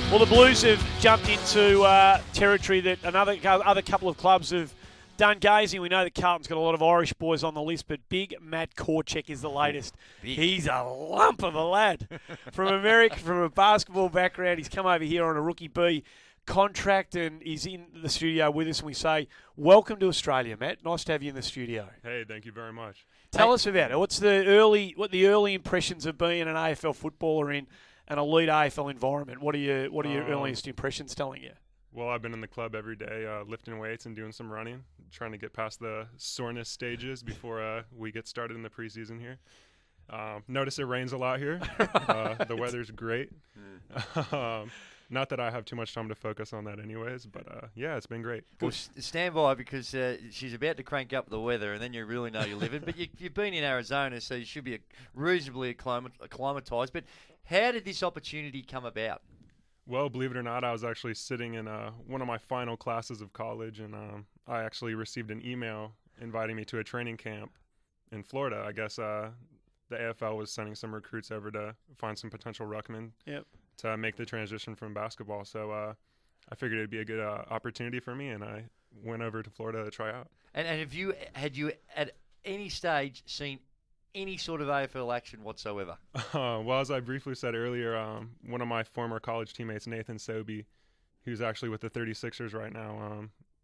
Well, the Blues have jumped into territory that other couple of clubs have done gazing. We know that Carlton's got a lot of Irish boys on the list, but big Matt Korchek is the latest. He's a lump of a lad. From America, from a basketball background, he's come over here on a Rookie B contract and he's in the studio with us, and we say, welcome to Australia, Matt. Nice to have you in the studio. Hey, thank you very much. Tell us about it. What the early impressions of being an AFL footballer in an elite AFL environment? What are your earliest impressions telling you? Well, I've been in the club every day, lifting weights and doing some running, trying to get past the soreness stages before we get started in the preseason here. Notice it rains a lot here. The weather's great. Not that I have too much time to focus on that anyways, but yeah, it's been great. Well, stand by because she's about to crank up the weather and then you really know you're living. But you've been in Arizona, so you should be reasonably acclimatised. But how did this opportunity come about? Well, believe it or not, I was actually sitting in one of my final classes of college, and I actually received an email inviting me to a training camp in Florida. I guess the AFL was sending some recruits over to find some potential ruckmen to make the transition from basketball. So I figured it'd be a good opportunity for me, and I went over to Florida to try out. And had you at any stage seen any sort of AFL action whatsoever? Well, as I briefly said earlier, one of my former college teammates, Nathan Sobey, who's actually with the 36ers right now,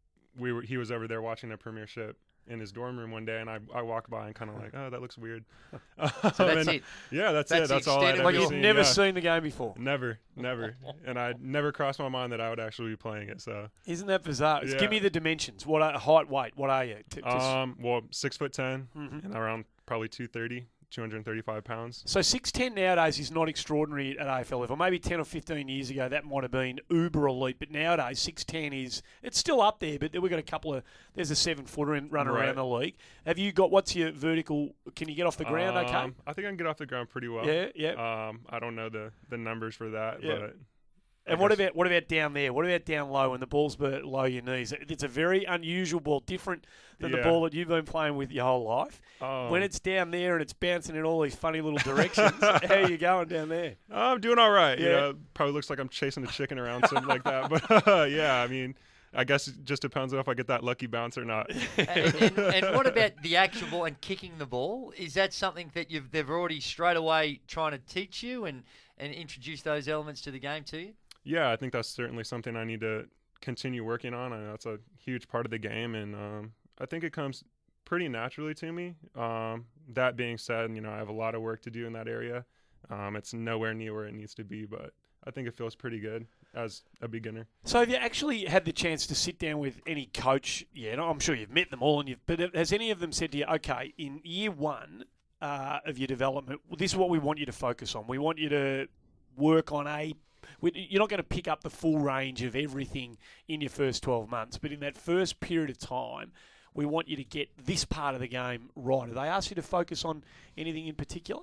he was over there watching the premiership in his dorm room one day, and I walked by and kind of like, oh, that looks weird. So that's it? Yeah, that's it. That's all I'd ever Like you've seen. never seen the game before? Never. And I never crossed my mind that I would actually be playing it. So isn't that bizarre? Yeah. Give me the dimensions. What are height, weight? What are you? Well, 6'10", and around probably 235 pounds. So 6'10" nowadays is not extraordinary at AFL level. Maybe 10 or 15 years ago that might have been uber elite, but nowadays 6'10" it's still up there. But we've got there's a 7-footer running around the league. Have you got, what's your vertical? Can you get off the ground? Okay. I think I can get off the ground pretty well. Yeah. I don't know the numbers for that, but. And what about down there? What about down low when the ball's below your knees? It's a very unusual ball, different than the ball that you've been playing with your whole life. When it's down there and it's bouncing in all these funny little directions, how are you going down there? I'm doing all right. Yeah. You know, probably looks like I'm chasing a chicken around, something like that. But yeah, I mean, I guess it just depends on if I get that lucky bounce or not. and what about the actual ball and kicking the ball? Is that something that they've already straight away trying to teach you and introduce those elements to the game to you? Yeah, I think that's certainly something I need to continue working on. I know that's a huge part of the game, and I think it comes pretty naturally to me. That being said, you know, I have a lot of work to do in that area. It's nowhere near where it needs to be, but I think it feels pretty good as a beginner. So have you actually had the chance to sit down with any coach? Yeah, I'm sure you've met them all, but has any of them said to you, okay, in year one of your development, this is what we want you to focus on. We want you to work on you're not going to pick up the full range of everything in your first 12 months, but in that first period of time, we want you to get this part of the game right. Have they asked you to focus on anything in particular?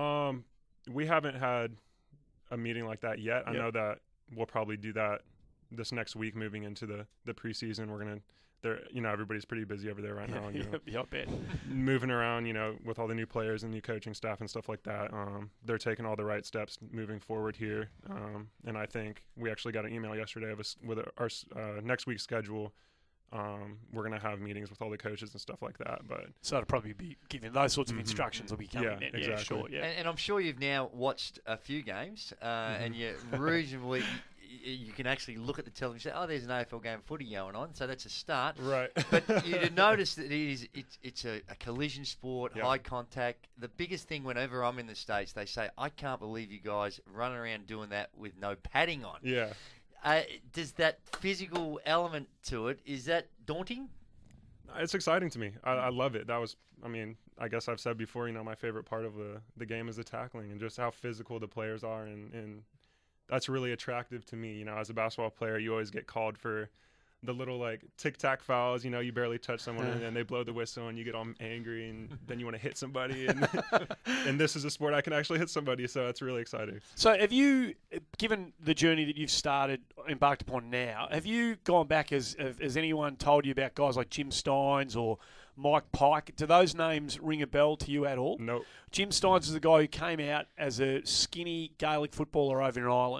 We haven't had a meeting like that yet. I know that we'll probably do that this next week moving into the preseason. We're going to everybody's pretty busy over there right now. I bet. Moving around, with all the new players and new coaching staff and stuff like that. They're taking all the right steps moving forward here. And I think we actually got an email yesterday with our next week's schedule. We're going to have meetings with all the coaches and stuff like that. So it'll probably be giving those sorts of instructions will be coming in. Exactly. Yeah, sure. Yeah. And I'm sure you've now watched a few games and you're reasonably... You can actually look at the television and say, oh, there's an AFL game of footy going on, so that's a start. Right. But you'd notice that it's a collision sport, high contact. The biggest thing whenever I'm in the States, they say, I can't believe you guys running around doing that with no padding on. Yeah. Does that physical element to it, is that daunting? It's exciting to me. I love it. I guess I've said before, my favorite part of the game is the tackling and just how physical the players are and that's really attractive to me. As a basketball player, you always get called for the little tic-tac fouls. You barely touch someone and then they blow the whistle and you get all angry and then you want to hit somebody. And this is a sport I can actually hit somebody, so it's really exciting. So have you, given the journey that you've embarked upon now, have you gone back, has anyone told you about guys like Jim Steins or Mike Pike? Do those names ring a bell to you at all? Nope. Jim Steins is the guy who came out as a skinny Gaelic footballer over in Ireland,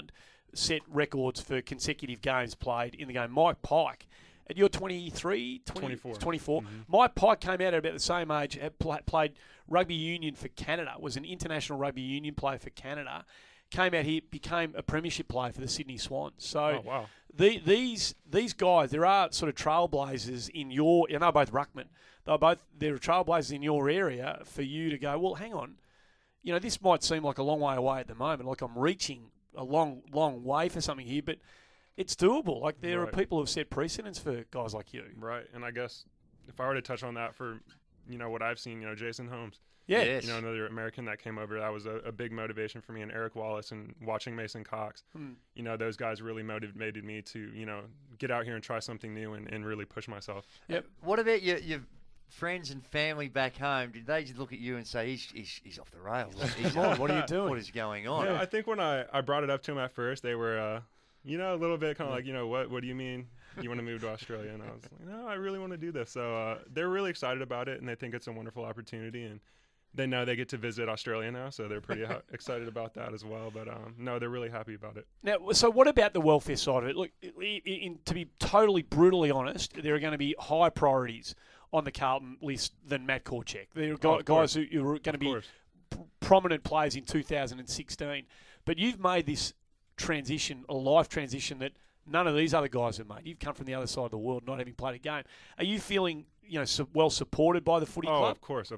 set records for consecutive games played in the game. Mike Pike, at your 24. Mm-hmm. Mike Pike came out at about the same age, had played rugby union for Canada, was an international rugby union player for Canada, came out here, became a premiership player for the Sydney Swans. So wow. these guys, there are sort of trailblazers in your, and they're both ruckmen, they're trailblazers in your area for you to go, well, hang on, this might seem like a long way away at the moment, like I'm reaching a long, long way for something here, but it's doable. Like there are people who have set precedents for guys like you. Right, and I guess if I were to touch on that for, what I've seen, Jason Holmes. Yeah. Yes. Another American that came over, that was a big motivation for me, and Eric Wallace, and watching Mason Cox. Those guys really motivated me to, get out here and try something new and really push myself. Yep. What about your friends and family back home? Did they just look at you and say, he's off the rails? What are you doing? What is going on? I think when I brought it up to them at first, they were, a little bit kind of like, what do you mean you want to move to Australia? And I was like, no, I really want to do this. So they're really excited about it, and they think it's a wonderful opportunity. And they know they get to visit Australia now, so they're pretty excited about that as well. But no, they're really happy about it. Now, so what about the welfare side of it? Look, to be totally brutally honest, there are going to be high priorities on the Carlton list than Matt Korchek. There are guys who are going to be prominent players in 2016. But you've made this transition, a life transition that none of these other guys have made. You've come from the other side of the world, not having played a game. Are you feeling, well supported by the footy club? Oh, of course.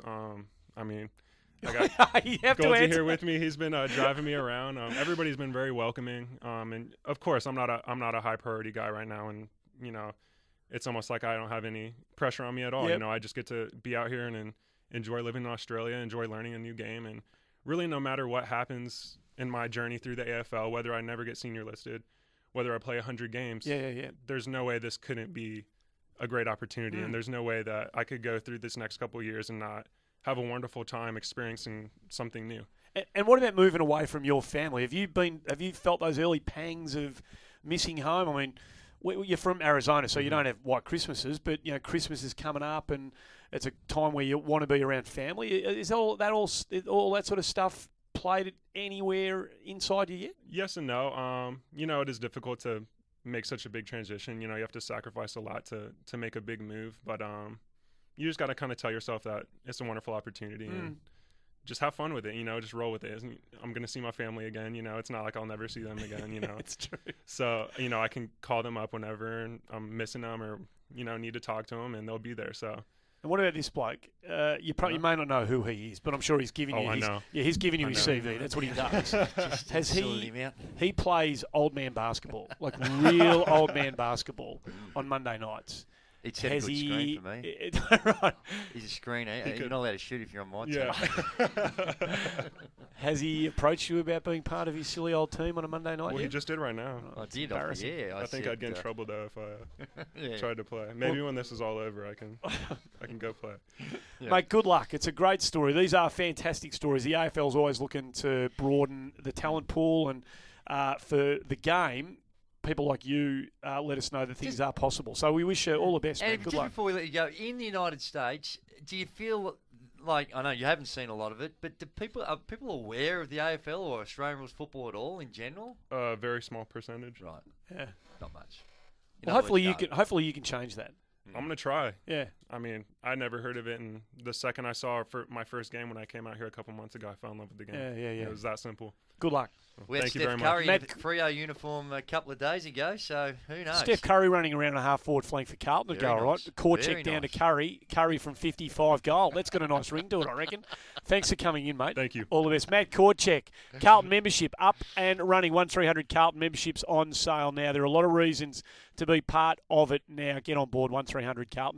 I got you have Goldie to answer here with me. He's been driving me around. Everybody's been very welcoming. And of course, I'm not a high priority guy right now, and it's almost like I don't have any pressure on me at all. Yep. I just get to be out here and enjoy living in Australia, enjoy learning a new game, and really no matter what happens in my journey through the AFL, whether I never get senior listed, whether I play 100 games, there's no way this couldn't be a great opportunity, and there's no way that I could go through this next couple of years and not have a wonderful time experiencing something new. And what about moving away from your family? Have you felt those early pangs of missing home? I mean, you're from Arizona, so you don't have white Christmases, but Christmas is coming up, and it's a time where you want to be around family. Is all that sort of stuff played anywhere inside you yet? Yes and no. It is difficult to make such a big transition. You have to sacrifice a lot to make a big move, but you just got to kind of tell yourself that it's a wonderful opportunity and just have fun with it, just roll with it. I'm going to see my family again, it's not like I'll never see them again, It's true. So, I can call them up whenever and I'm missing them or, need to talk to them, and they'll be there. So. And what about this bloke? You may not know who he is, but I'm sure he's giving you. I know. Yeah, he's giving you his CV. That's what he does. He plays old man basketball, like real old man basketball, on Monday nights. It's a good screen for me. Right. He's a screener. You're not allowed to shoot if you're on my team. Yeah. Has he approached you about being part of his silly old team on a Monday night? Well, he just did right now. I did. Embarrassing. I think I'd get in trouble though if I tried to play. Maybe when this is all over, I can go play. Yeah. Mate, good luck. It's a great story. These are fantastic stories. The AFL's always looking to broaden the talent pool, and for the game, people like you let us know that things are possible. So we wish you all the best, man. Good luck. Before we let you go, in the United States, do you feel like, I know you haven't seen a lot of it, but are people aware of the AFL or Australian rules football at all in general? Very small percentage. Right. Yeah. Not much. Well, hopefully you can change that. I'm going to try. Yeah. I mean, I never heard of it, and the second I saw it for my first game when I came out here a couple months ago, I fell in love with the game. Yeah. It was that simple. Good luck. We had Thank you Steph very Curry much. in a Freo uniform a couple of days ago, so who knows? Steph Curry running around a half-forward flank for Carlton to go, Very all right? nice. Korchek Very down nice. to Curry. Curry from 55 goal. That's got a nice ring to it, I reckon. Thanks for coming in, mate. Thank you. All the best. Matt Korchek, Carlton membership up and running. 1300 Carlton memberships on sale now. There are a lot of reasons to be part of it now. Get on board, 1300 Carlton.